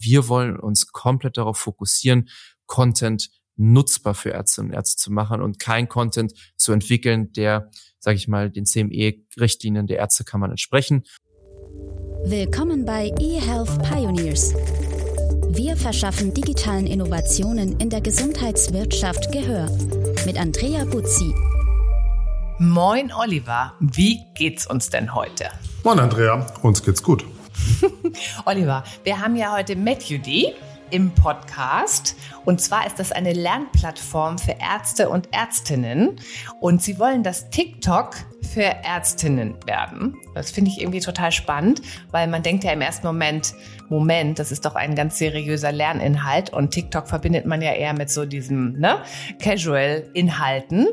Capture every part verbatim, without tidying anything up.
Wir wollen uns komplett darauf fokussieren, Content nutzbar für Ärztinnen und Ärzte zu machen und kein Content zu entwickeln, der, sage ich mal, den C M E-Richtlinien der Ärztekammern entsprechen. Willkommen bei eHealth Pioneers. Wir verschaffen digitalen Innovationen in der Gesundheitswirtschaft Gehör. Mit Andrea Buzzi. Moin Oliver, wie geht's uns denn heute? Moin Andrea, uns geht's gut. Oliver, wir haben ja heute MedUD im Podcast und zwar ist das eine Lernplattform für Ärzte und Ärztinnen und sie wollen das TikTok für Ärztinnen werden. Das finde ich irgendwie total spannend, weil man denkt ja im ersten Moment, Moment, das ist doch ein ganz seriöser Lerninhalt und TikTok verbindet man ja eher mit so diesem ne, Casual-Inhalten.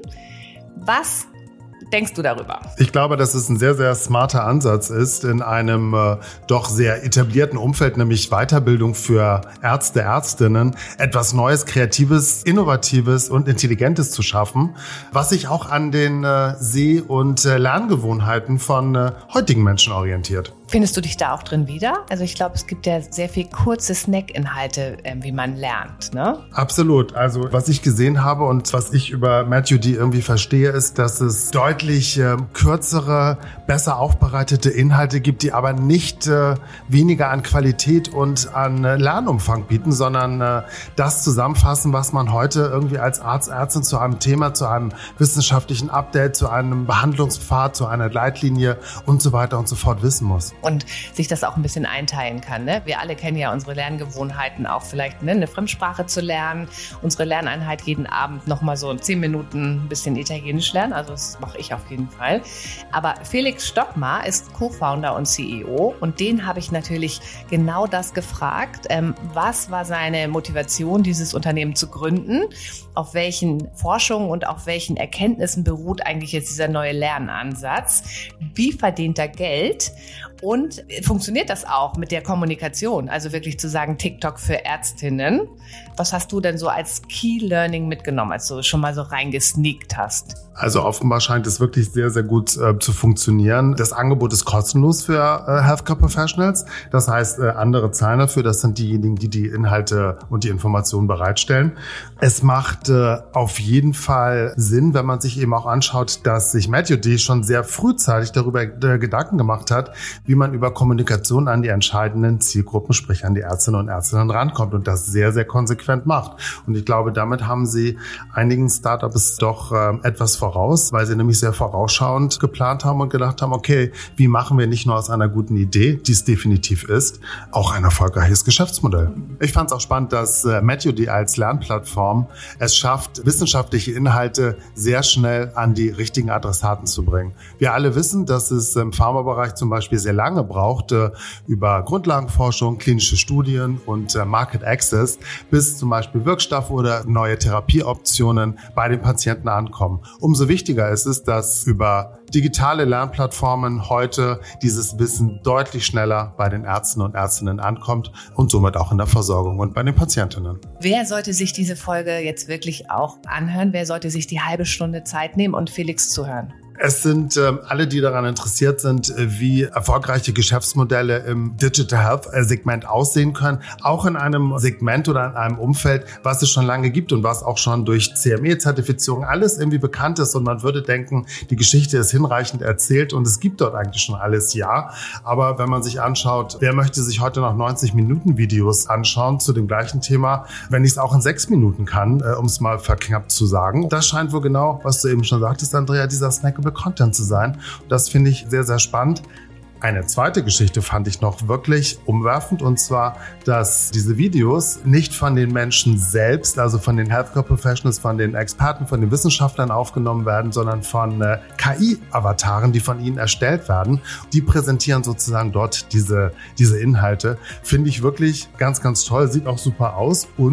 Was denkst du darüber? Ich glaube, dass es ein sehr, sehr smarter Ansatz ist, in einem äh, doch sehr etablierten Umfeld, nämlich Weiterbildung für Ärzte, Ärztinnen, etwas Neues, Kreatives, Innovatives und Intelligentes zu schaffen, was sich auch an den äh, Seh- und äh, Lerngewohnheiten von äh, heutigen Menschen orientiert. Findest du dich da auch drin wieder? Also ich glaube, es gibt ja sehr viel kurze Snack-Inhalte, äh, wie man lernt, ne? Absolut. Also was ich gesehen habe und was ich über MedUD irgendwie verstehe, ist, dass es deutlich äh, kürzere, besser aufbereitete Inhalte gibt, die aber nicht äh, weniger an Qualität und an äh, Lernumfang bieten, sondern äh, das zusammenfassen, was man heute irgendwie als Arzt, Ärztin zu einem Thema, zu einem wissenschaftlichen Update, zu einem Behandlungspfad, zu einer Leitlinie und so weiter und so fort wissen muss. Und sich das auch ein bisschen einteilen kann. Ne? Wir alle kennen ja unsere Lerngewohnheiten, auch vielleicht ne, eine Fremdsprache zu lernen. Unsere Lerneinheit jeden Abend nochmal so zehn Minuten ein bisschen Italienisch lernen. Also das mache ich auf jeden Fall. Aber Felix Stockmar ist Co-Founder und C E O und den habe ich natürlich genau das gefragt. Ähm, was war seine Motivation, dieses Unternehmen zu gründen? Auf welchen Forschungen und auf welchen Erkenntnissen beruht eigentlich jetzt dieser neue Lernansatz? Wie verdient er Geld? Und funktioniert das auch mit der Kommunikation? Also wirklich zu sagen, TikTok für Ärztinnen. Was hast du denn so als Key Learning mitgenommen, als du schon mal so reingesneakt hast? Also offenbar scheint es wirklich sehr, sehr gut äh, zu funktionieren. Das Angebot ist kostenlos für äh, Healthcare Professionals. Das heißt, äh, andere zahlen dafür. Das sind diejenigen, die die Inhalte und die Informationen bereitstellen. Es macht äh, auf jeden Fall Sinn, wenn man sich eben auch anschaut, dass sich MedUD schon sehr frühzeitig darüber äh, Gedanken gemacht hat, wie man über Kommunikation an die entscheidenden Zielgruppen, sprich an die Ärztinnen und Ärzte rankommt und das sehr, sehr konsequent macht. Und ich glaube, damit haben sie einigen Startups doch äh, etwas voraus, weil sie nämlich sehr vorausschauend geplant haben und gedacht haben, okay, wie machen wir nicht nur aus einer guten Idee, die es definitiv ist, auch ein erfolgreiches Geschäftsmodell. Ich fand es auch spannend, dass äh, MedUD als Lernplattform es schafft, wissenschaftliche Inhalte sehr schnell an die richtigen Adressaten zu bringen. Wir alle wissen, dass es im Pharmabereich zum Beispiel sehr lange braucht, äh, über Grundlagenforschung, klinische Studien und äh, Market Access, bis zum Beispiel Wirkstoffe oder neue Therapieoptionen bei den Patienten ankommen. Umso wichtiger ist es, dass über digitale Lernplattformen heute dieses Wissen deutlich schneller bei den Ärzten und Ärztinnen ankommt und somit auch in der Versorgung und bei den Patientinnen. Wer sollte sich diese Folge jetzt wirklich auch anhören? Wer sollte sich die halbe Stunde Zeit nehmen und Felix zuhören? Es sind äh, alle, die daran interessiert sind, äh, wie erfolgreiche Geschäftsmodelle im Digital Health äh, Segment aussehen können. Auch in einem Segment oder in einem Umfeld, was es schon lange gibt und was auch schon durch C M E-Zertifizierung alles irgendwie bekannt ist. Und man würde denken, die Geschichte ist hinreichend erzählt und es gibt dort eigentlich schon alles, ja. Aber wenn man sich anschaut, wer möchte sich heute noch neunzig Minuten Videos anschauen zu dem gleichen Thema, wenn ich es auch in sechs Minuten kann, äh, um es mal verknappt zu sagen. Das scheint wohl genau, was du eben schon sagtest, Andrea, dieser Snackable Content zu sein. Und das finde ich sehr, sehr spannend. Eine zweite Geschichte fand ich noch wirklich umwerfend, und zwar, dass diese Videos nicht von den Menschen selbst, also von den Healthcare Professionals, von den Experten, von den Wissenschaftlern aufgenommen werden, sondern von äh, K I-Avataren, die von ihnen erstellt werden. Die präsentieren sozusagen dort diese, diese Inhalte. Finde ich wirklich ganz, ganz toll, sieht auch super aus und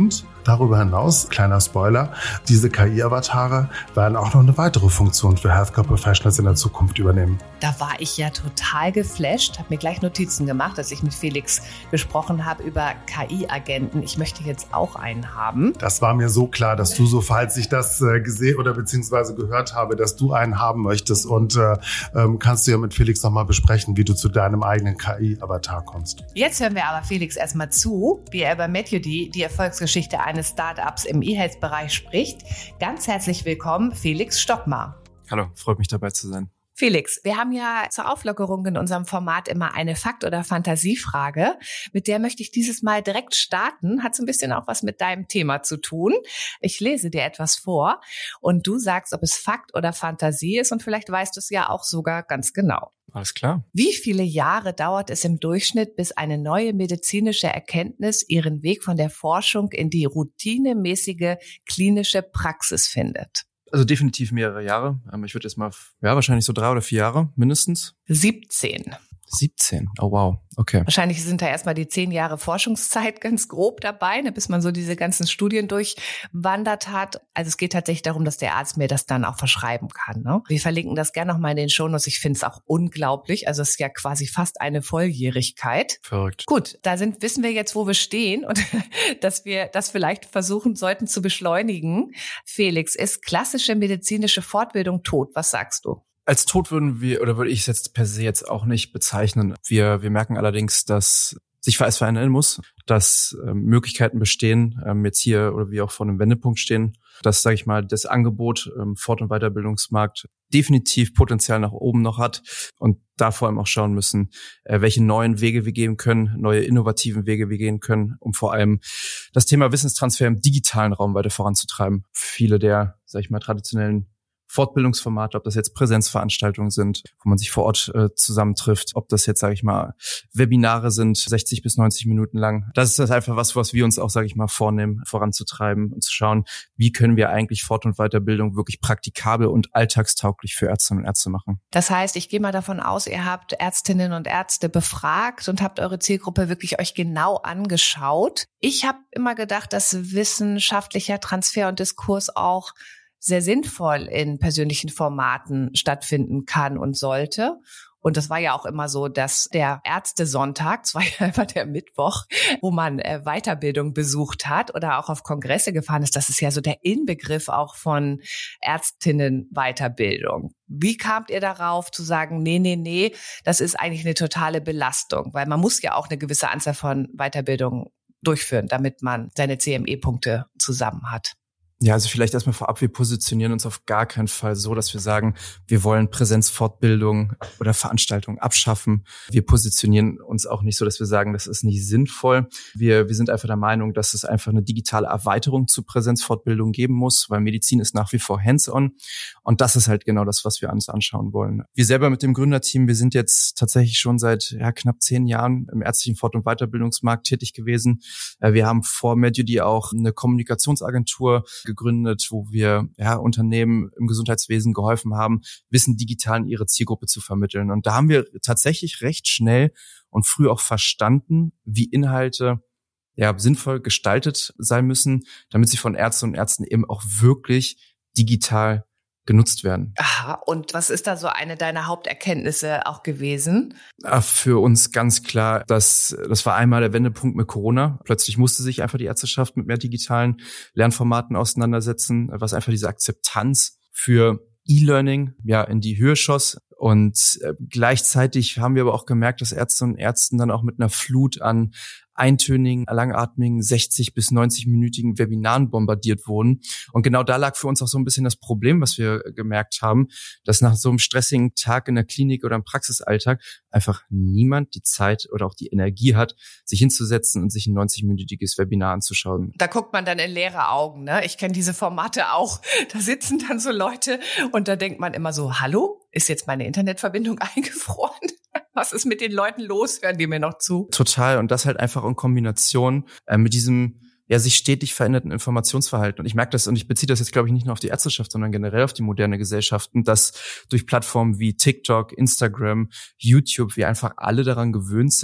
Darüber hinaus, kleiner Spoiler, diese K I-Avatare werden auch noch eine weitere Funktion für Healthcare Professionals in der Zukunft übernehmen. Da war ich ja total geflasht, habe mir gleich Notizen gemacht, als ich mit Felix gesprochen habe über K I-Agenten. Ich möchte jetzt auch einen haben. Das war mir so klar, dass du so, falls ich das äh, gesehen oder beziehungsweise gehört habe, dass du einen haben möchtest und äh, ähm, kannst du ja mit Felix nochmal besprechen, wie du zu deinem eigenen K I-Avatar kommst. Jetzt hören wir aber Felix erstmal zu, wie er über Medjudy, die Erfolgsgeschichte eines Startups im E-Health-Bereich spricht. Ganz herzlich willkommen, Felix Stockmar. Hallo, freut mich dabei zu sein. Felix, wir haben ja zur Auflockerung in unserem Format immer eine Fakt- oder Fantasiefrage. Mit der möchte ich dieses Mal direkt starten. Hat so ein bisschen auch was mit deinem Thema zu tun. Ich lese dir etwas vor und du sagst, ob es Fakt oder Fantasie ist und vielleicht weißt du es ja auch sogar ganz genau. Alles klar. Wie viele Jahre dauert es im Durchschnitt, bis eine neue medizinische Erkenntnis ihren Weg von der Forschung in die routinemäßige klinische Praxis findet? Also definitiv mehrere Jahre. Ich würde jetzt mal, ja, wahrscheinlich so drei oder vier Jahre mindestens. siebzehn. siebzehn. Oh wow, okay. Wahrscheinlich sind da erstmal die zehn Jahre Forschungszeit ganz grob dabei, ne, bis man so diese ganzen Studien durchwandert hat. Also es geht tatsächlich darum, dass der Arzt mir das dann auch verschreiben kann. Ne? Wir verlinken das gerne nochmal in den Shownotes. Ich finde es auch unglaublich. Also es ist ja quasi fast eine Volljährigkeit. Verrückt. Gut, da sind, wissen wir jetzt, wo wir stehen und dass wir das vielleicht versuchen sollten zu beschleunigen. Felix, ist klassische medizinische Fortbildung tot? Was sagst du? Als tot würden wir, oder würde ich es jetzt per se jetzt auch nicht bezeichnen. Wir, wir merken allerdings, dass sich es verändern muss, dass ähm, Möglichkeiten bestehen, ähm, jetzt hier oder wir auch vor einem Wendepunkt stehen, dass, sage ich mal, das Angebot ähm, Fort- und Weiterbildungsmarkt definitiv Potenzial nach oben noch hat und da vor allem auch schauen müssen, äh, welche neuen Wege wir gehen können, neue innovativen Wege wir gehen können, um vor allem das Thema Wissenstransfer im digitalen Raum weiter voranzutreiben. Viele der, sage ich mal, traditionellen Fortbildungsformate, ob das jetzt Präsenzveranstaltungen sind, wo man sich vor Ort äh, zusammentrifft, ob das jetzt, sage ich mal, Webinare sind, sechzig bis neunzig Minuten lang. Das ist das einfach was, was wir uns auch, sage ich mal, vornehmen, voranzutreiben und zu schauen, wie können wir eigentlich Fort- und Weiterbildung wirklich praktikabel und alltagstauglich für Ärztinnen und Ärzte machen. Das heißt, ich gehe mal davon aus, ihr habt Ärztinnen und Ärzte befragt und habt eure Zielgruppe wirklich euch genau angeschaut. Ich habe immer gedacht, dass wissenschaftlicher Transfer und Diskurs auch sehr sinnvoll in persönlichen Formaten stattfinden kann und sollte. Und das war ja auch immer so, dass der Ärztesonntag, das war ja immer der Mittwoch, wo man äh, Weiterbildung besucht hat oder auch auf Kongresse gefahren ist. Das ist ja so der Inbegriff auch von Ärztinnen-Weiterbildung. Wie kamt ihr darauf zu sagen, nee, nee, nee, das ist eigentlich eine totale Belastung? Weil man muss ja auch eine gewisse Anzahl von Weiterbildungen durchführen, damit man seine C M E-Punkte zusammen hat. Ja, also vielleicht erstmal vorab, wir positionieren uns auf gar keinen Fall so, dass wir sagen, wir wollen Präsenzfortbildung oder Veranstaltungen abschaffen. Wir positionieren uns auch nicht so, dass wir sagen, das ist nicht sinnvoll. Wir, wir sind einfach der Meinung, dass es einfach eine digitale Erweiterung zu Präsenzfortbildung geben muss, weil Medizin ist nach wie vor hands-on. Und das ist halt genau das, was wir uns anschauen wollen. Wir selber mit dem Gründerteam, wir sind jetzt tatsächlich schon seit ja, knapp zehn Jahren im ärztlichen Fort- und Weiterbildungsmarkt tätig gewesen. Wir haben vor Medjudy auch eine Kommunikationsagentur gegründet, wo wir ja Unternehmen im Gesundheitswesen geholfen haben, Wissen digital in ihre Zielgruppe zu vermitteln. Und da haben wir tatsächlich recht schnell und früh auch verstanden, wie Inhalte ja sinnvoll gestaltet sein müssen, damit sie von Ärztinnen und Ärzten eben auch wirklich digital genutzt werden. Aha, und was ist da so eine deiner Haupterkenntnisse auch gewesen? Für uns ganz klar, dass das war einmal der Wendepunkt mit Corona. Plötzlich musste sich einfach die Ärzteschaft mit mehr digitalen Lernformaten auseinandersetzen, was einfach diese Akzeptanz für E-Learning ja in die Höhe schoss. Und äh, gleichzeitig haben wir aber auch gemerkt, dass Ärzte und Ärzte dann auch mit einer Flut an eintönigen, langatmigen, sechzig bis neunzig-minütigen Webinaren bombardiert wurden. Und genau da lag für uns auch so ein bisschen das Problem, was wir gemerkt haben, dass nach so einem stressigen Tag in der Klinik oder im Praxisalltag einfach niemand die Zeit oder auch die Energie hat, sich hinzusetzen und sich ein neunzig-minütiges Webinar anzuschauen. Da guckt man dann in leere Augen, ne? Ich kenne diese Formate auch. Da sitzen dann so Leute und da denkt man immer so, hallo? Ist jetzt meine Internetverbindung eingefroren? Was ist mit den Leuten los? Hören die mir noch zu? Total. Und das halt einfach in Kombination äh, mit diesem ja sich stetig veränderten Informationsverhalten. Und ich merke das, und ich beziehe das jetzt, glaube ich, nicht nur auf die Ärzteschaft, sondern generell auf die moderne Gesellschaften, dass durch Plattformen wie TikTok, Instagram, YouTube wir einfach alle daran gewöhnt sind,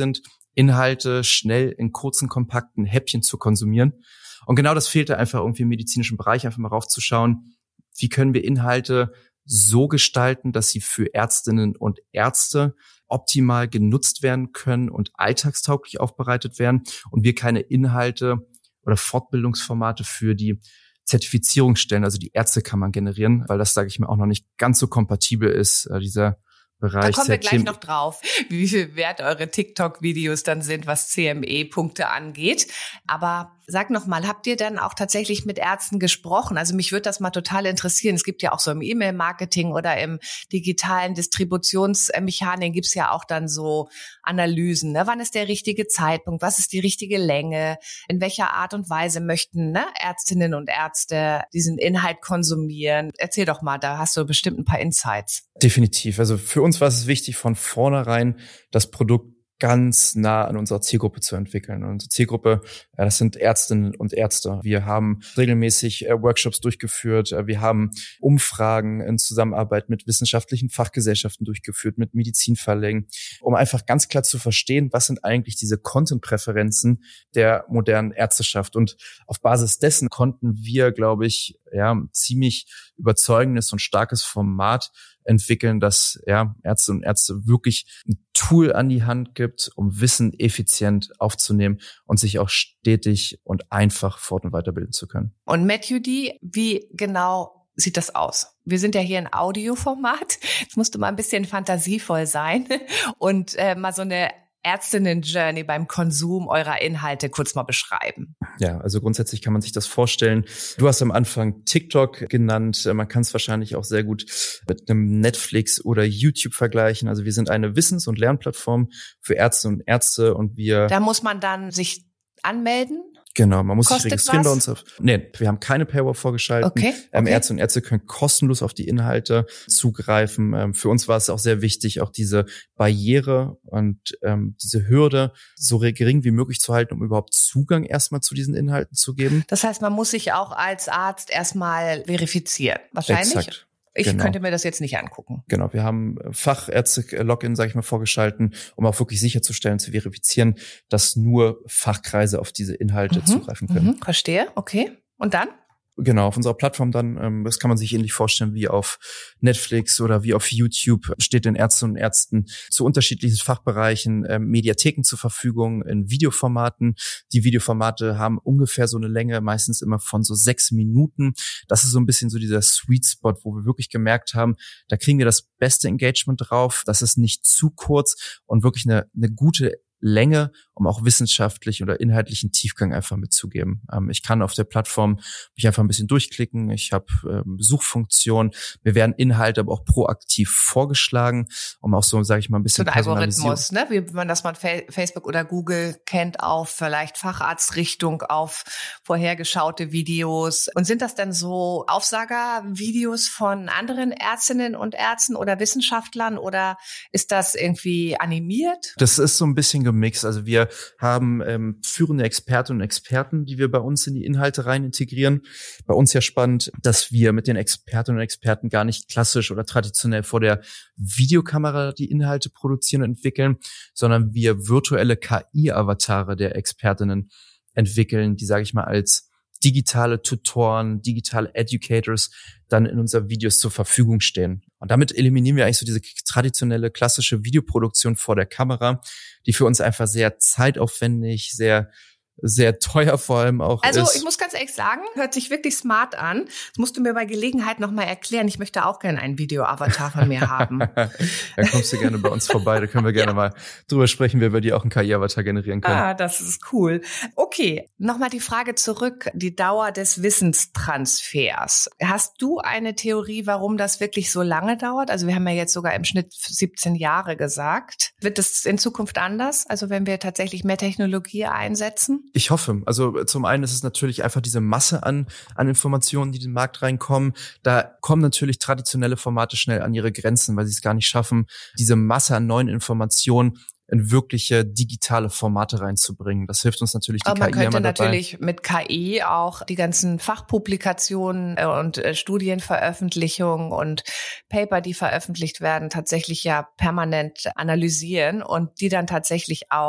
Inhalte schnell in kurzen, kompakten Häppchen zu konsumieren. Und genau das fehlte einfach irgendwie im medizinischen Bereich, einfach mal raufzuschauen, wie können wir Inhalte so gestalten, dass sie für Ärztinnen und Ärzte optimal genutzt werden können und alltagstauglich aufbereitet werden und wir keine Inhalte oder Fortbildungsformate für die Zertifizierungsstellen, also die Ärztekammern generieren, weil das, sage ich mal, auch noch nicht ganz so kompatibel ist, äh, dieser Bereich. Da kommen wir gleich noch drauf, wie viel wert eure TikTok-Videos dann sind, was C M E-Punkte angeht. Aber sag noch mal, habt ihr dann auch tatsächlich mit Ärzten gesprochen? Also mich würde das mal total interessieren. Es gibt ja auch so im E-Mail-Marketing oder im digitalen Distributionsmechanik gibt's ja auch dann so Analysen. Ne? Wann ist der richtige Zeitpunkt? Was ist die richtige Länge? In welcher Art und Weise möchten ne, Ärztinnen und Ärzte diesen Inhalt konsumieren? Erzähl doch mal, da hast du bestimmt ein paar Insights. Definitiv. Also für uns war es wichtig, von vornherein das Produkt ganz nah an unserer Zielgruppe zu entwickeln. Und unsere Zielgruppe, ja, das sind Ärztinnen und Ärzte. Wir haben regelmäßig äh, Workshops durchgeführt. Äh, wir haben Umfragen in Zusammenarbeit mit wissenschaftlichen Fachgesellschaften durchgeführt, mit Medizinverlegen, um einfach ganz klar zu verstehen, was sind eigentlich diese Content-Präferenzen der modernen Ärzteschaft. Und auf Basis dessen konnten wir, glaube ich, ja, ziemlich überzeugendes und starkes Format entwickeln, das ja Ärzte und Ärzte wirklich ein Tool an die Hand gibt, um Wissen effizient aufzunehmen und sich auch stetig und einfach fort- und weiterbilden zu können. Und Matthew D., wie genau sieht das aus? Wir sind ja hier in Audioformat. Jetzt musst du mal ein bisschen fantasievoll sein und äh, mal so eine Ärztinnen-Journey beim Konsum eurer Inhalte kurz mal beschreiben. Ja, also grundsätzlich kann man sich das vorstellen. Du hast am Anfang TikTok genannt. Man kann es wahrscheinlich auch sehr gut mit einem Netflix oder YouTube vergleichen. Also wir sind eine Wissens- und Lernplattform für Ärzte und Ärzte und wir... Da muss man dann sich anmelden? Genau, man muss Kostet sich registrieren was? bei uns. Auf, nee, wir haben keine Paywall vorgeschalten. Okay, Ähm, okay. Ärzte und Ärzte können kostenlos auf die Inhalte zugreifen. Ähm, für uns war es auch sehr wichtig, auch diese Barriere und ähm, diese Hürde so gering wie möglich zu halten, um überhaupt Zugang erstmal zu diesen Inhalten zu geben. Das heißt, man muss sich auch als Arzt erstmal verifizieren. Wahrscheinlich? Exakt. Ich Genau. könnte mir das jetzt nicht angucken. Genau, wir haben Fachärzte-Login, sage ich mal, vorgeschalten, um auch wirklich sicherzustellen, zu verifizieren, dass nur Fachkreise auf diese Inhalte Mhm, zugreifen können. Mhm, verstehe, okay. Und dann? Genau, auf unserer Plattform dann, ähm, das kann man sich ähnlich vorstellen wie auf Netflix oder wie auf YouTube, steht den Ärztinnen und Ärzten zu unterschiedlichen Fachbereichen ähm, Mediatheken zur Verfügung in Videoformaten. Die Videoformate haben ungefähr so eine Länge, meistens immer von so sechs Minuten. Das ist so ein bisschen so dieser Sweet Spot, wo wir wirklich gemerkt haben, da kriegen wir das beste Engagement drauf. Das ist nicht zu kurz und wirklich eine, eine gute Länge, um auch wissenschaftlich oder inhaltlichen Tiefgang einfach mitzugeben. Ähm, ich kann auf der Plattform mich einfach ein bisschen durchklicken. Ich habe ähm, Suchfunktionen. Mir werden Inhalte aber auch proaktiv vorgeschlagen, um auch so, sage ich mal, ein bisschen So ein Algorithmus, ne? Wie man das man Fa- Facebook oder Google kennt, auf vielleicht Facharztrichtung, auf vorhergeschaute Videos. Und sind das denn so Aufsagervideos von anderen Ärztinnen und Ärzten oder Wissenschaftlern oder ist das irgendwie animiert? Das ist so ein bisschen gemixt. Also wir haben ähm, führende Expertinnen und Experten, die wir bei uns in die Inhalte rein integrieren. Bei uns ja spannend, dass wir mit den Expertinnen und Experten gar nicht klassisch oder traditionell vor der Videokamera die Inhalte produzieren und entwickeln, sondern wir virtuelle K I-Avatare der Expertinnen entwickeln, die, sage ich mal, als digitale Tutoren, digitale Educators dann in unseren Videos zur Verfügung stehen. Und damit eliminieren wir eigentlich so diese traditionelle, klassische Videoproduktion vor der Kamera, die für uns einfach sehr zeitaufwendig, sehr sehr teuer vor allem auch Also ist. ich muss ganz ehrlich sagen, hört sich wirklich smart an. Das musst du mir bei Gelegenheit nochmal erklären. Ich möchte auch gerne einen Video-Avatar von mir haben. Dann kommst du gerne bei uns vorbei. Da können wir gerne ja. mal drüber sprechen, wie wir dir auch einen K I-Avatar generieren können. Ah, das ist cool. Okay, nochmal die Frage zurück. Die Dauer des Wissenstransfers. Hast du eine Theorie, warum das wirklich so lange dauert? Also wir haben ja jetzt sogar im Schnitt siebzehn Jahre gesagt. Wird es in Zukunft anders? Also wenn wir tatsächlich mehr Technologie einsetzen? Ich hoffe. Also zum einen ist es natürlich einfach diese Masse an an Informationen, die in den Markt reinkommen. Da kommen natürlich traditionelle Formate schnell an ihre Grenzen, weil sie es gar nicht schaffen, diese Masse an neuen Informationen in wirkliche digitale Formate reinzubringen. Das hilft uns natürlich, die Aber man K I könnte immer dabei. natürlich mit K I auch die ganzen Fachpublikationen und Studienveröffentlichungen und Paper, die veröffentlicht werden, tatsächlich ja permanent analysieren und die dann tatsächlich auch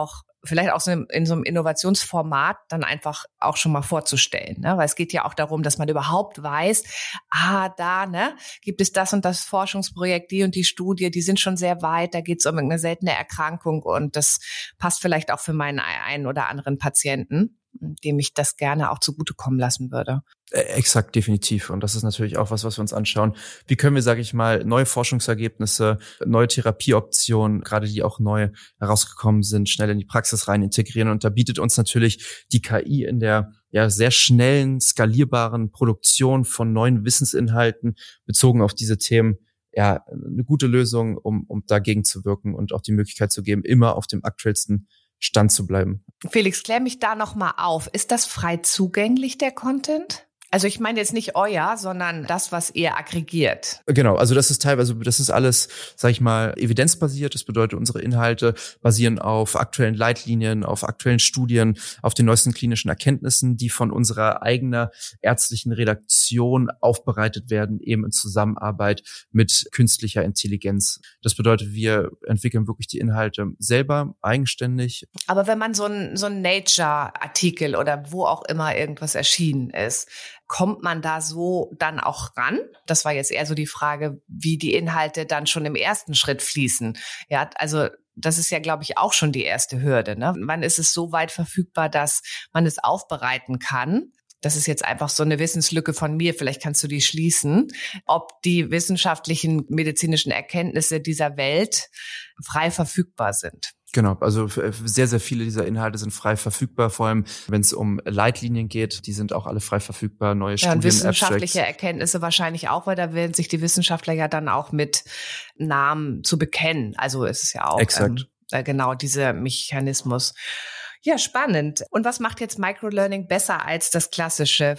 vielleicht auch so in so einem Innovationsformat dann einfach auch schon mal vorzustellen, ne? Weil es geht ja auch darum, dass man überhaupt weiß, ah, da ne, gibt es das und das Forschungsprojekt, die und die Studie, die sind schon sehr weit, da geht es um eine seltene Erkrankung und das passt vielleicht auch für meinen einen oder anderen Patienten, dem ich das gerne auch zugutekommen lassen würde. Exakt, definitiv. Und das ist natürlich auch was, was wir uns anschauen. Wie können wir, sage ich mal, neue Forschungsergebnisse, neue Therapieoptionen, gerade die auch neu herausgekommen sind, schnell in die Praxis rein integrieren? Und da bietet uns natürlich die K I in der ja sehr schnellen, skalierbaren Produktion von neuen Wissensinhalten bezogen auf diese Themen ja eine gute Lösung, um, um dagegen zu wirken und auch die Möglichkeit zu geben, immer auf dem aktuellsten Stand zu bleiben. Felix, klär mich da nochmal auf. Ist das frei zugänglich, der Content? Also ich meine jetzt nicht euer, sondern das, was ihr aggregiert. Genau, also das ist teilweise, das ist alles, sag ich mal, evidenzbasiert. Das bedeutet, unsere Inhalte basieren auf aktuellen Leitlinien, auf aktuellen Studien, auf den neuesten klinischen Erkenntnissen, die von unserer eigenen ärztlichen Redaktion aufbereitet werden, eben in Zusammenarbeit mit künstlicher Intelligenz. Das bedeutet, wir entwickeln wirklich die Inhalte selber, eigenständig. Aber wenn man so ein, so ein Nature-Artikel oder wo auch immer irgendwas erschienen ist, kommt man da so dann auch ran? Das war jetzt eher so die Frage, wie die Inhalte dann schon im ersten Schritt fließen. Ja, also das ist ja, glaube ich, auch schon die erste Hürde, ne? Wann ist es so weit verfügbar, dass man es aufbereiten kann? Das ist jetzt einfach so eine Wissenslücke von mir. Vielleicht kannst du die schließen. Ob die wissenschaftlichen, medizinischen Erkenntnisse dieser Welt frei verfügbar sind. Genau, also sehr, sehr viele dieser Inhalte sind frei verfügbar, vor allem wenn es um Leitlinien geht, die sind auch alle frei verfügbar, neue ja, Studien, und wissenschaftliche Abstracts. Erkenntnisse wahrscheinlich auch, weil da werden sich die Wissenschaftler ja dann auch mit Namen zu bekennen. Also es ist ja auch Exakt. Ähm, genau dieser Mechanismus. Ja, spannend. Und was macht jetzt Microlearning besser als das klassische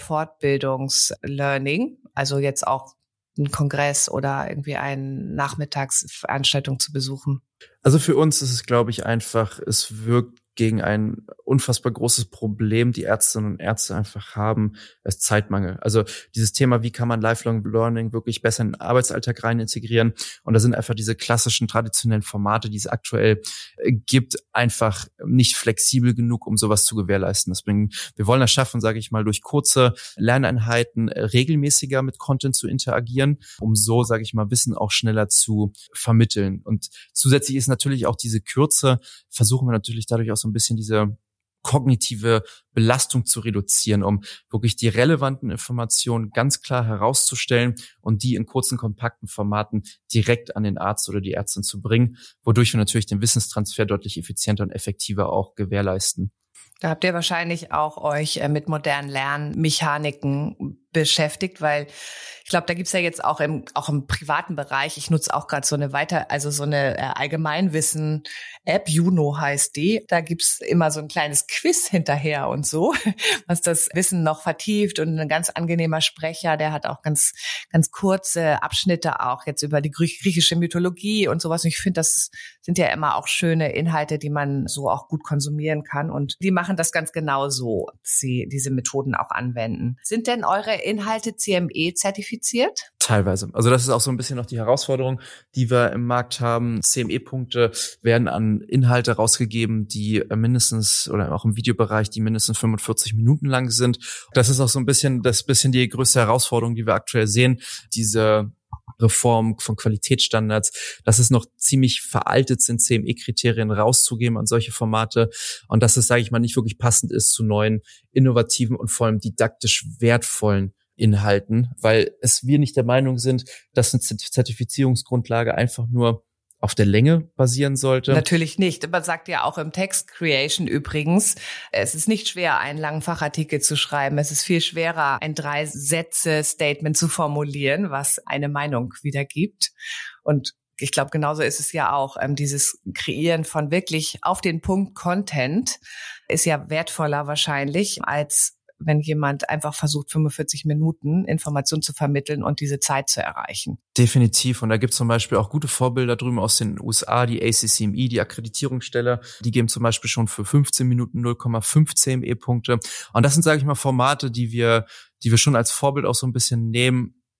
Fortbildungslearning? Also jetzt auch einen Kongress oder irgendwie eine Nachmittagsveranstaltung zu besuchen? Also für uns ist es, glaube ich, einfach, es wirkt gegen ein unfassbar großes Problem, die Ärztinnen und Ärzte einfach haben, ist Zeitmangel. Also dieses Thema, wie kann man Lifelong Learning wirklich besser in den Arbeitsalltag rein integrieren? Und da sind einfach diese klassischen, traditionellen Formate, die es aktuell gibt, einfach nicht flexibel genug, um sowas zu gewährleisten. Deswegen, wir wollen das schaffen, sage ich mal, durch kurze Lerneinheiten regelmäßiger mit Content zu interagieren, um so, sage ich mal, Wissen auch schneller zu vermitteln. Und zusätzlich ist natürlich auch diese Kürze, versuchen wir natürlich dadurch auch so ein bisschen diese kognitive Belastung zu reduzieren, um wirklich die relevanten Informationen ganz klar herauszustellen und die in kurzen, kompakten Formaten direkt an den Arzt oder die Ärztin zu bringen, wodurch wir natürlich den Wissenstransfer deutlich effizienter und effektiver auch gewährleisten. Da habt ihr wahrscheinlich auch euch mit modernen Lernmechaniken beschäftigt, weil ich glaube, da gibt's ja jetzt auch im auch im privaten Bereich, ich nutze auch gerade so eine weiter, also so eine äh, Allgemeinwissen-App, Juno heißt die, da gibt's immer so ein kleines Quiz hinterher und so, was das Wissen noch vertieft und ein ganz angenehmer Sprecher, der hat auch ganz ganz kurze Abschnitte auch jetzt über die griechische Mythologie und sowas und ich finde, das sind ja immer auch schöne Inhalte, die man so auch gut konsumieren kann und die machen das ganz genau so, dass sie diese Methoden auch anwenden. Sind denn eure Inhalte C M E-zertifiziert? Teilweise. Also das ist auch so ein bisschen noch die Herausforderung, die wir im Markt haben. C M E-Punkte werden an Inhalte rausgegeben, die mindestens oder auch im Videobereich, die mindestens fünfundvierzig Minuten lang sind. Das ist auch so ein bisschen das bisschen die größte Herausforderung, die wir aktuell sehen. Diese Reform von Qualitätsstandards, dass es noch ziemlich veraltet sind, C M E-Kriterien rauszugeben an solche Formate und dass es, sage ich mal, nicht wirklich passend ist zu neuen, innovativen und vor allem didaktisch wertvollen Inhalten, weil es wir nicht der Meinung sind, dass eine Zertifizierungsgrundlage einfach nur auf der Länge basieren sollte. Natürlich nicht. Man sagt ja auch im Text Creation übrigens, es ist nicht schwer, einen langen Fachartikel zu schreiben. Es ist viel schwerer, ein Drei-Sätze-Statement zu formulieren, was eine Meinung wiedergibt. Und ich glaube, genauso ist es ja auch. Ähm, dieses Kreieren von wirklich auf den Punkt Content ist ja wertvoller wahrscheinlich, als wenn jemand einfach versucht, fünfundvierzig Minuten Information zu vermitteln und diese Zeit zu erreichen. Definitiv. Und da gibt es zum Beispiel auch gute Vorbilder drüben aus den U S A, die A C C M E, die Akkreditierungsstelle. Die geben zum Beispiel schon für fünfzehn Minuten null Komma fünf C M E-Punkte. Und das sind, sage ich mal, Formate, die wir, die wir schon als Vorbild auch so ein bisschen nehmen,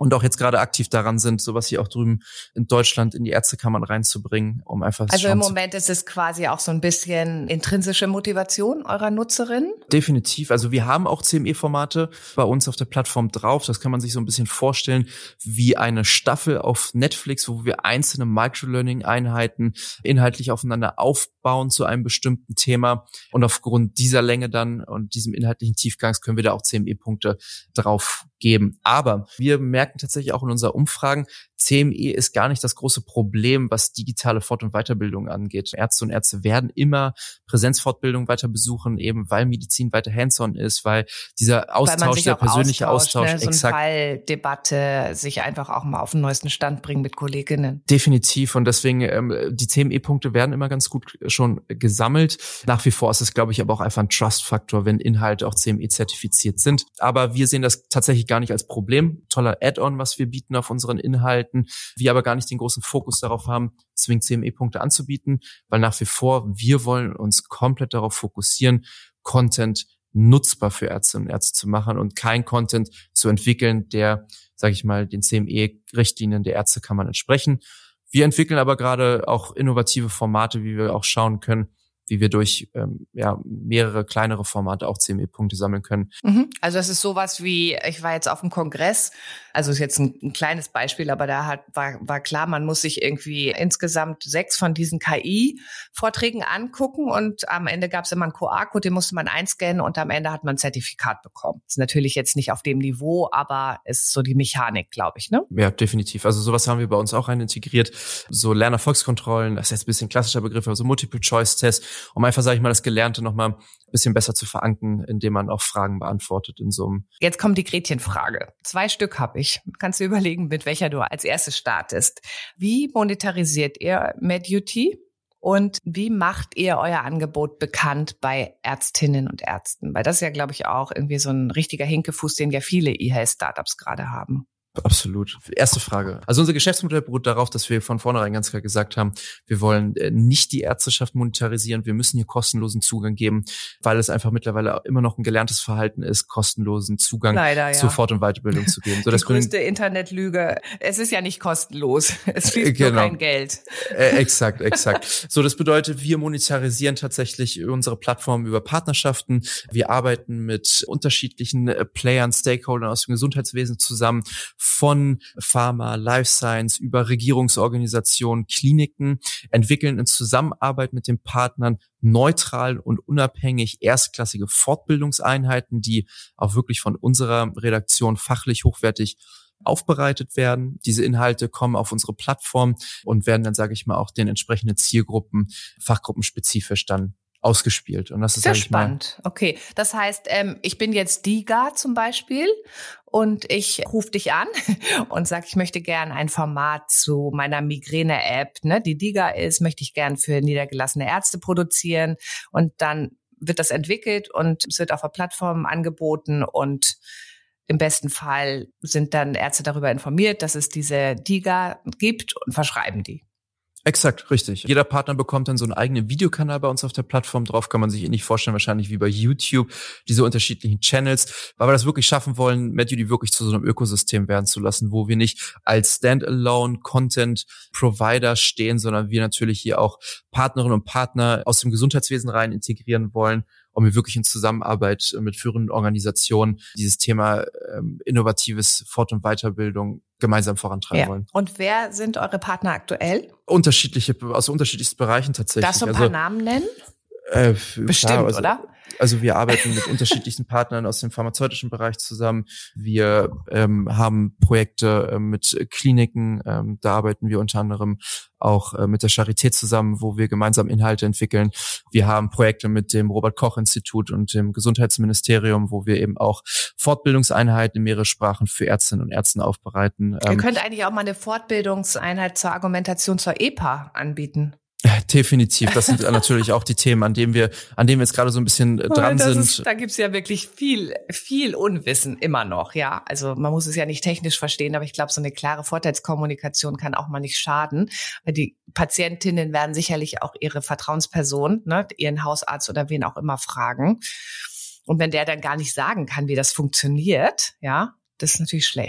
und auch jetzt gerade aktiv daran sind, sowas hier auch drüben in Deutschland in die Ärztekammern reinzubringen, um einfach Also im Moment ist es quasi auch so ein bisschen intrinsische Motivation eurer Nutzerinnen? Definitiv. Also wir haben auch C M E-Formate bei uns auf der Plattform drauf. Das kann man sich so ein bisschen vorstellen wie eine Staffel auf Netflix, wo wir einzelne Microlearning-Einheiten inhaltlich aufeinander aufbauen zu einem bestimmten Thema. Und aufgrund dieser Länge dann und diesem inhaltlichen Tiefgangs können wir da auch C M E-Punkte drauf geben. Aber wir merken tatsächlich auch in unseren Umfragen, C M E ist gar nicht das große Problem, was digitale Fort- und Weiterbildung angeht. Ärzte und Ärzte werden immer Präsenzfortbildung weiter besuchen, eben weil Medizin weiter hands-on ist, weil dieser Austausch, der persönliche Austausch, ne? So exakt. eine Falldebatte, sich einfach auch mal auf den neuesten Stand bringen mit Kolleginnen. Definitiv. Und deswegen, ähm, die C M E-Punkte werden immer ganz gut schon gesammelt. Nach wie vor ist es, glaube ich, aber auch einfach ein Trust-Faktor, wenn Inhalte auch C M E-zertifiziert sind. Aber wir sehen das tatsächlich gar nicht als Problem. Toller Add-on, was wir bieten auf unseren Inhalten. Wir aber gar nicht den großen Fokus darauf haben, zwingend C M E-Punkte anzubieten, weil nach wie vor, wir wollen uns komplett darauf fokussieren, Content nutzbar für Ärztinnen und Ärzte zu machen und kein Content zu entwickeln, der, sage ich mal, den C M E-Richtlinien der Ärztekammern entsprechen. Wir entwickeln aber gerade auch innovative Formate, wie wir auch schauen können, wie wir durch ähm, ja mehrere kleinere Formate auch C M E-Punkte sammeln können. Mhm. Also es ist sowas wie, ich war jetzt auf dem Kongress, also ist jetzt ein, ein kleines Beispiel, aber da hat, war, war klar, man muss sich irgendwie insgesamt sechs von diesen K I-Vorträgen angucken und am Ende gab es immer einen Q R-Code, den musste man einscannen und am Ende hat man ein Zertifikat bekommen. Ist natürlich jetzt nicht auf dem Niveau, aber ist so die Mechanik, glaube ich, ne? Ja, definitiv. Also sowas haben wir bei uns auch rein integriert. So Lernerfolgskontrollen, das ist jetzt ein bisschen klassischer Begriff, also Multiple-Choice-Tests, um einfach, sage ich mal, das Gelernte nochmal ein bisschen besser zu verankern, indem man auch Fragen beantwortet in so einem. Jetzt kommt die Gretchenfrage. Zwei Stück habe ich. Kannst du überlegen, mit welcher du als erstes startest. Wie monetarisiert ihr MedUT und wie macht ihr euer Angebot bekannt bei Ärztinnen und Ärzten? Weil das ist ja, glaube ich, auch irgendwie so ein richtiger Hinkefuß, den ja viele E-Health-Startups gerade haben. Absolut. Erste Frage. Also unser Geschäftsmodell beruht darauf, dass wir von vornherein ganz klar gesagt haben, wir wollen nicht die Ärzteschaft monetarisieren, wir müssen hier kostenlosen Zugang geben, weil es einfach mittlerweile immer noch ein gelerntes Verhalten ist, kostenlosen Zugang Leider, ja. zur Fort- und Weiterbildung zu geben. So, die größte Internetlüge. Es ist ja nicht kostenlos. Es fließt genau. nur kein Geld. Äh, exakt, exakt. So, das bedeutet, wir monetarisieren tatsächlich unsere Plattform über Partnerschaften. Wir arbeiten mit unterschiedlichen Playern, Stakeholdern aus dem Gesundheitswesen zusammen, von Pharma, Life Science über Regierungsorganisationen, Kliniken, entwickeln in Zusammenarbeit mit den Partnern neutral und unabhängig erstklassige Fortbildungseinheiten, die auch wirklich von unserer Redaktion fachlich hochwertig aufbereitet werden. Diese Inhalte kommen auf unsere Plattform und werden dann, sage ich mal, auch den entsprechenden Zielgruppen, fachgruppenspezifisch dann ausgespielt. Und das ist sehr sag ich spannend. Mal, okay, das heißt, ähm, ich bin jetzt DIGA zum Beispiel und ich rufe dich an und sage, ich möchte gern ein Format zu meiner Migräne-App, ne, die DIGA ist, möchte ich gern für niedergelassene Ärzte produzieren und dann wird das entwickelt und es wird auf der Plattform angeboten und im besten Fall sind dann Ärzte darüber informiert, dass es diese DIGA gibt und verschreiben die. Exakt, richtig. Jeder Partner bekommt dann so einen eigenen Videokanal bei uns auf der Plattform drauf, kann man sich ähnlich vorstellen, wahrscheinlich wie bei YouTube, diese unterschiedlichen Channels, weil wir das wirklich schaffen wollen, MedUT wirklich zu so einem Ökosystem werden zu lassen, wo wir nicht als Standalone-Content-Provider stehen, sondern wir natürlich hier auch Partnerinnen und Partner aus dem Gesundheitswesen rein integrieren wollen, um wir wirklich in Zusammenarbeit mit führenden Organisationen dieses Thema ähm, innovatives Fort- und Weiterbildung gemeinsam vorantreiben ja. wollen. Und wer sind eure Partner aktuell? Unterschiedliche, aus unterschiedlichsten Bereichen tatsächlich. Darfst du ein paar also, Namen nennen? Äh, Bestimmt, klar, also, oder? Also wir arbeiten mit unterschiedlichsten Partnern aus dem pharmazeutischen Bereich zusammen. Wir ähm, haben Projekte äh, mit Kliniken. Ähm, da arbeiten wir unter anderem auch äh, mit der Charité zusammen, wo wir gemeinsam Inhalte entwickeln. Wir haben Projekte mit dem Robert-Koch-Institut und dem Gesundheitsministerium, wo wir eben auch Fortbildungseinheiten in mehrere Sprachen für Ärztinnen und Ärzte aufbereiten. Ihr könnt eigentlich auch mal eine Fortbildungseinheit zur Argumentation zur E P A anbieten. Definitiv. Das sind natürlich auch die Themen, an denen wir, an denen wir jetzt gerade so ein bisschen dran das sind. Ist, da gibt's ja wirklich viel, viel Unwissen immer noch, ja. Also man muss es ja nicht technisch verstehen, aber ich glaube, so eine klare Vorteilskommunikation kann auch mal nicht schaden. Weil die Patientinnen werden sicherlich auch ihre Vertrauensperson, ne, ihren Hausarzt oder wen auch immer fragen. Und wenn der dann gar nicht sagen kann, wie das funktioniert, ja, das ist natürlich schlecht.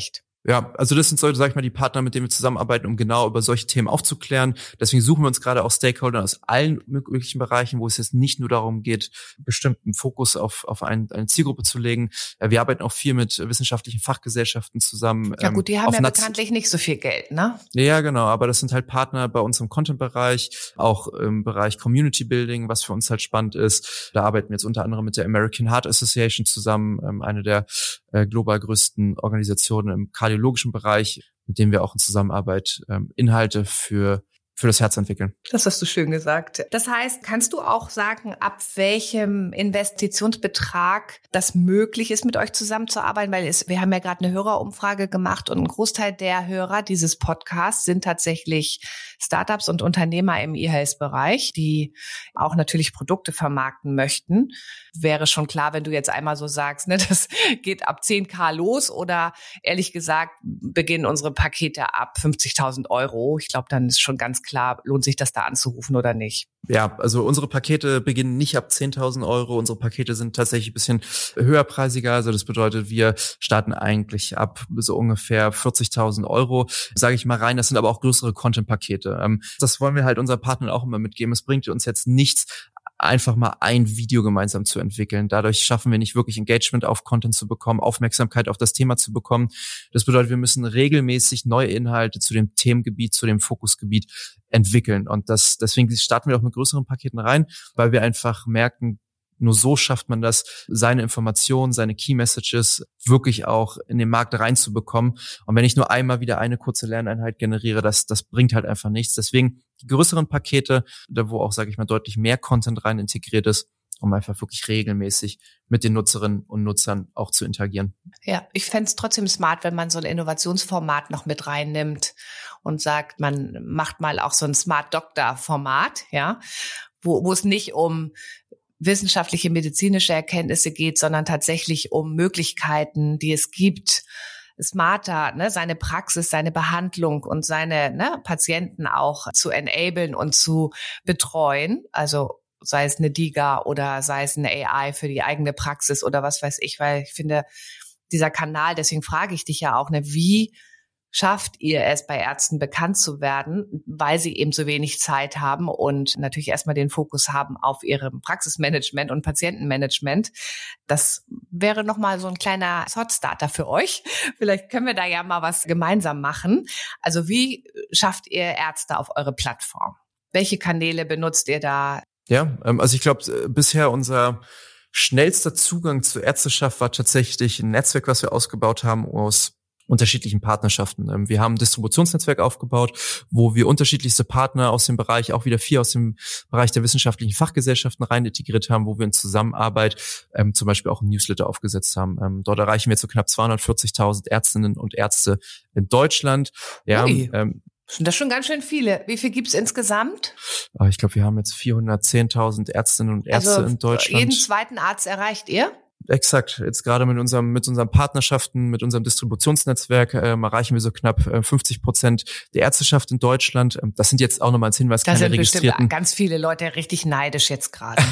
Ja, also das sind so, sag ich mal, die Partner, mit denen wir zusammenarbeiten, um genau über solche Themen aufzuklären. Deswegen suchen wir uns gerade auch Stakeholder aus allen möglichen Bereichen, wo es jetzt nicht nur darum geht, bestimmten Fokus auf auf ein, eine Zielgruppe zu legen. Wir arbeiten auch viel mit wissenschaftlichen Fachgesellschaften zusammen. Ja gut, die haben ja Naz- bekanntlich nicht so viel Geld, ne? Ja, genau, aber das sind halt Partner bei uns im Content-Bereich, auch im Bereich Community Building, was für uns halt spannend ist. Da arbeiten wir jetzt unter anderem mit der American Heart Association zusammen, eine der äh, global größten Organisationen im kardiologischen Bereich, mit dem wir auch in Zusammenarbeit ähm, Inhalte für für das Herz entwickeln. Das hast du schön gesagt. Das heißt, kannst du auch sagen, ab welchem Investitionsbetrag das möglich ist, mit euch zusammenzuarbeiten? Weil es, wir haben ja gerade eine Hörerumfrage gemacht und ein Großteil der Hörer dieses Podcasts sind tatsächlich Startups und Unternehmer im E-Health-Bereich, die auch natürlich Produkte vermarkten möchten. Wäre schon klar, wenn du jetzt einmal so sagst, ne, das geht ab zehn K los oder ehrlich gesagt beginnen unsere Pakete ab fünfzigtausend Euro. Ich glaube, dann ist schon ganz klar, lohnt sich das da anzurufen oder nicht. Ja, also unsere Pakete beginnen nicht ab zehntausend Euro. Unsere Pakete sind tatsächlich ein bisschen höherpreisiger. Also das bedeutet, wir starten eigentlich ab so ungefähr vierzigtausend Euro, sage ich mal rein. Das sind aber auch größere Content-Pakete. Das wollen wir halt unseren Partnern auch immer mitgeben. Es bringt uns jetzt nichts, einfach mal ein Video gemeinsam zu entwickeln. Dadurch schaffen wir nicht wirklich Engagement auf Content zu bekommen, Aufmerksamkeit auf das Thema zu bekommen. Das bedeutet, wir müssen regelmäßig neue Inhalte zu dem Themengebiet, zu dem Fokusgebiet entwickeln. Und das, deswegen starten wir auch mit größeren Paketen rein, weil wir einfach merken, nur so schafft man das, seine Informationen, seine Key Messages wirklich auch in den Markt reinzubekommen. Und wenn ich nur einmal wieder eine kurze Lerneinheit generiere, das, das bringt halt einfach nichts. Deswegen die größeren Pakete, da wo auch, sage ich mal, deutlich mehr Content rein integriert ist, um einfach wirklich regelmäßig mit den Nutzerinnen und Nutzern auch zu interagieren. Ja, ich fände es trotzdem smart, wenn man so ein Innovationsformat noch mit reinnimmt und sagt, man macht mal auch so ein Smart Doctor Format, ja, wo, wo es nicht um wissenschaftliche, medizinische Erkenntnisse geht, sondern tatsächlich um Möglichkeiten, die es gibt, smarter, ne, seine Praxis, seine Behandlung und seine ne, Patienten auch zu enablen und zu betreuen. Also sei es eine D I G A oder sei es eine A I für die eigene Praxis oder was weiß ich, weil ich finde, dieser Kanal, deswegen frage ich dich ja auch, ne, wie schafft ihr es, bei Ärzten bekannt zu werden, weil sie eben so wenig Zeit haben und natürlich erstmal den Fokus haben auf ihrem Praxismanagement und Patientenmanagement. Das wäre nochmal so ein kleiner Hotstarter für euch. Vielleicht können wir da ja mal was gemeinsam machen. Also wie schafft ihr Ärzte auf eure Plattform? Welche Kanäle benutzt ihr da? Ja, also ich glaube, bisher unser schnellster Zugang zur Ärzteschaft war tatsächlich ein Netzwerk, was wir ausgebaut haben aus unterschiedlichen Partnerschaften. Wir haben ein Distributionsnetzwerk aufgebaut, wo wir unterschiedlichste Partner aus dem Bereich, auch wieder vier aus dem Bereich der wissenschaftlichen Fachgesellschaften rein integriert haben, wo wir in Zusammenarbeit ähm, zum Beispiel auch ein Newsletter aufgesetzt haben. Ähm, dort erreichen wir jetzt so knapp zweihundertvierzigtausend Ärztinnen und Ärzte in Deutschland. Ja, ähm, sind das schon ganz schön viele. Wie viel gibt's insgesamt? Ich glaube, wir haben jetzt vierhundertzehntausend Ärztinnen und Ärzte also in Deutschland. Jeden zweiten Arzt erreicht ihr? Exakt. Jetzt gerade mit unserem mit unseren Partnerschaften, mit unserem Distributionsnetzwerk ähm, erreichen wir so knapp äh, fünfzig Prozent der Ärzteschaft in Deutschland. Ähm, das sind jetzt auch nochmal als Hinweis da keine sind registrierten. Bestimmt ganz viele Leute richtig neidisch jetzt gerade.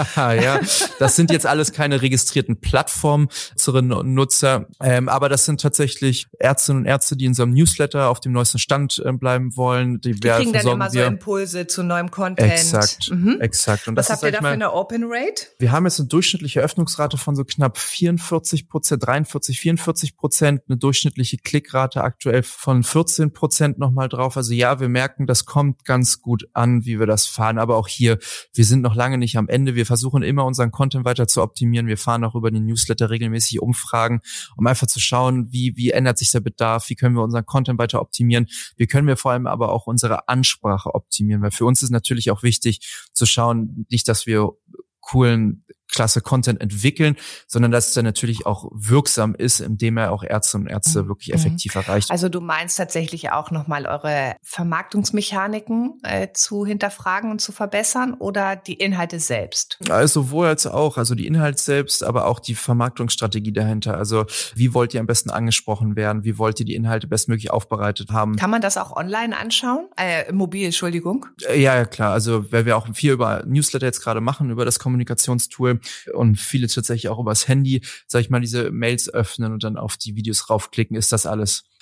Ja, das sind jetzt alles keine registrierten Plattform-Nutzerinnen und Nutzer, ähm, aber das sind tatsächlich Ärztinnen und Ärzte, die in unserem Newsletter auf dem neuesten Stand äh, bleiben wollen. Die, die kriegen dann immer so Impulse zu neuem Content. Exakt, mhm. exakt. Und was das habt ihr da für mal, eine Open Rate? Wir haben jetzt eine durchschnittliche Öffnungsrate von so knapp vierundvierzig Prozent, dreiundvierzig, vierundvierzig Prozent, eine durchschnittliche Klickrate aktuell von vierzehn Prozent nochmal drauf. Also ja, wir merken, das kommt ganz gut an, wie wir das fahren. Aber auch hier, wir sind noch lange nicht am Ende. Wir versuchen immer unseren Content weiter zu optimieren. Wir fahren auch über den Newsletter regelmäßig Umfragen, um einfach zu schauen, wie, wie ändert sich der Bedarf, wie können wir unseren Content weiter optimieren. Wie können wir vor allem aber auch unsere Ansprache optimieren, weil für uns ist natürlich auch wichtig zu schauen, nicht, dass wir coolen klasse Content entwickeln, sondern dass es dann natürlich auch wirksam ist, indem er auch Ärztinnen und Ärzte wirklich effektiv erreicht. Also du meinst tatsächlich auch nochmal eure Vermarktungsmechaniken äh, zu hinterfragen und zu verbessern oder die Inhalte selbst? Also sowohl als auch, also die Inhalte selbst, aber auch die Vermarktungsstrategie dahinter. Also wie wollt ihr am besten angesprochen werden? Wie wollt ihr die Inhalte bestmöglich aufbereitet haben? Kann man das auch online anschauen? Äh, mobil, Entschuldigung. Ja, ja, klar. Also weil wir auch viel über Newsletter jetzt gerade machen, über das Kommunikationstool, und viele tatsächlich auch übers Handy, sag ich mal, diese Mails öffnen und dann auf die Videos raufklicken, ist das alles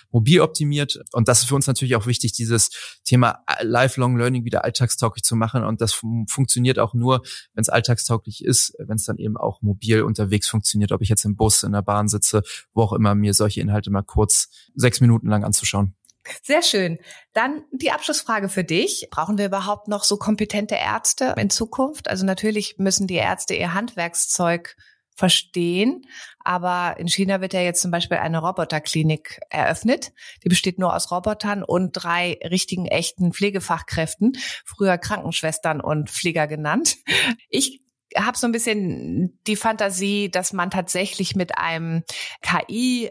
mobil optimiert. Und das ist für uns natürlich auch wichtig, dieses Thema Lifelong Learning wieder alltagstauglich zu machen. Und das fun- funktioniert auch nur, wenn es alltagstauglich ist, wenn es dann eben auch mobil unterwegs funktioniert, ob ich jetzt im Bus, in der Bahn sitze, wo auch immer, mir solche Inhalte mal kurz sechs Minuten lang anzuschauen. Sehr schön. Dann die Abschlussfrage für dich. Brauchen wir überhaupt noch so kompetente Ärzte in Zukunft? Also natürlich müssen die Ärzte ihr Handwerkszeug verstehen, aber in China wird ja jetzt zum Beispiel eine Roboterklinik eröffnet. Die besteht nur aus Robotern und drei richtigen, echten Pflegefachkräften, früher Krankenschwestern und Pfleger genannt. Ich habe so ein bisschen die Fantasie, dass man tatsächlich mit einem K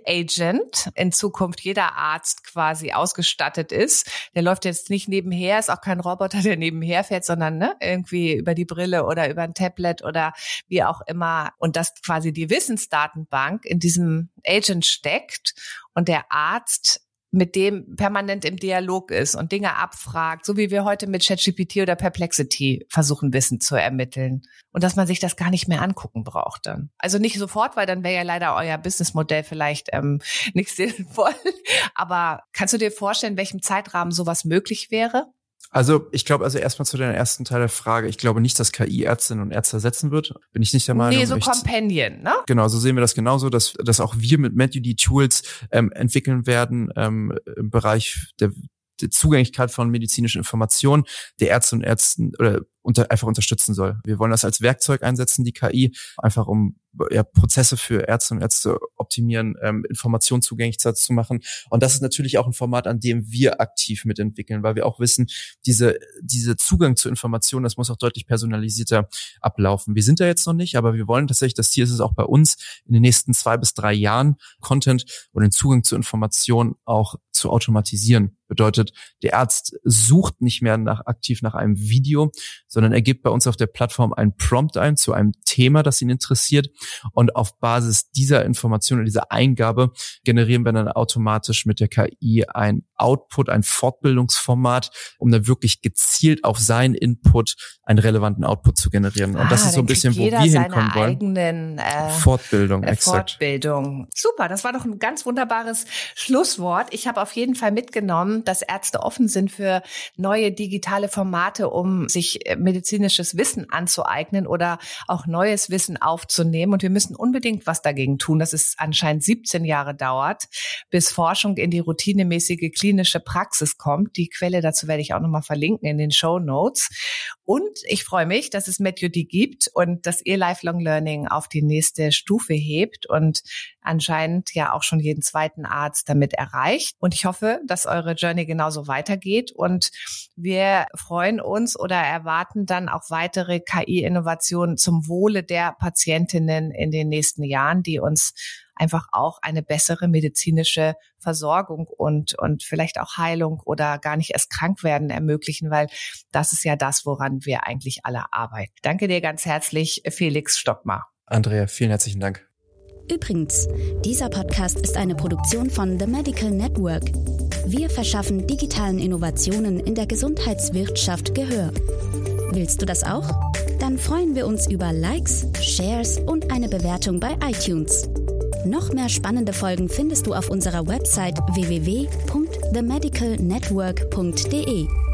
I-Agent in Zukunft jeder Arzt quasi ausgestattet ist. Der läuft jetzt nicht nebenher, ist auch kein Roboter, der nebenher fährt, sondern ne, irgendwie über die Brille oder über ein Tablet oder wie auch immer. Und dass quasi die Wissensdatenbank in diesem Agent steckt und der Arzt mit dem permanent im Dialog ist und Dinge abfragt, so wie wir heute mit ChatGPT oder Perplexity versuchen, Wissen zu ermitteln. Und dass man sich das gar nicht mehr angucken braucht dann. Also nicht sofort, weil dann wäre ja leider euer Businessmodell vielleicht ähm, nicht sinnvoll. Aber kannst du dir vorstellen, in welchem Zeitrahmen sowas möglich wäre? Also ich glaube, also erstmal zu den ersten Teil der Frage. Ich glaube nicht, dass K I Ärztinnen und Ärzte ersetzen wird. Bin ich nicht der Meinung. Nee, so ich, Companion, ne? Genau, so sehen wir das genauso, dass, dass auch wir mit MedUD Tools ähm, entwickeln werden ähm, im Bereich der, der Zugänglichkeit von medizinischen Informationen der Ärzte und Ärzten oder unter, einfach unterstützen soll. Wir wollen das als Werkzeug einsetzen, die K I, einfach um ja, Prozesse für Ärzte und Ärzte optimieren, ähm, Informationen zugänglich zu machen. Und das ist natürlich auch ein Format, an dem wir aktiv mitentwickeln, weil wir auch wissen, diese diese Zugang zu Informationen, das muss auch deutlich personalisierter ablaufen. Wir sind da jetzt noch nicht, aber wir wollen tatsächlich, das Ziel ist es auch bei uns, in den nächsten zwei bis drei Jahren Content und den Zugang zu Informationen auch zu automatisieren. Bedeutet, der Arzt sucht nicht mehr nach aktiv nach einem Video, sondern er gibt bei uns auf der Plattform einen Prompt ein zu einem Thema, das ihn interessiert. Und auf Basis dieser Information und dieser Eingabe generieren wir dann automatisch mit der K I ein Output, ein Fortbildungsformat, um dann wirklich gezielt auf seinen Input einen relevanten Output zu generieren. Und ah, das ist so ein bisschen, wo wir hinkommen wollen. Eigenen, äh, Fortbildung, äh, exakt. Fortbildung. Super, das war doch ein ganz wunderbares Schlusswort. Ich habe auf jeden Fall mitgenommen, dass Ärzte offen sind für neue digitale Formate, um sich medizinisches Wissen anzueignen oder auch neues Wissen aufzunehmen. Und wir müssen unbedingt was dagegen tun, dass es anscheinend siebzehn Jahre dauert, bis Forschung in die routinemäßige klinische Praxis kommt. Die Quelle dazu werde ich auch nochmal verlinken in den Shownotes. Und ich freue mich, dass es MedUD gibt und dass ihr Lifelong Learning auf die nächste Stufe hebt und anscheinend ja auch schon jeden zweiten Arzt damit erreicht. Und ich hoffe, dass eure Journey genauso weitergeht. Und wir freuen uns oder erwarten dann auch weitere K I-Innovationen zum Wohle der Patientinnen in den nächsten Jahren, die uns einfach auch eine bessere medizinische Versorgung und und vielleicht auch Heilung oder gar nicht erst krank werden ermöglichen, weil das ist ja das, woran wir eigentlich alle arbeiten. Danke dir ganz herzlich, Felix Stockmar. Andrea, vielen herzlichen Dank. Übrigens, dieser Podcast ist eine Produktion von The Medical Network. Wir verschaffen digitalen Innovationen in der Gesundheitswirtschaft Gehör. Willst du das auch? Dann freuen wir uns über Likes, Shares und eine Bewertung bei iTunes. Noch mehr spannende Folgen findest du auf unserer Website w w w punkt the medical network punkt d e.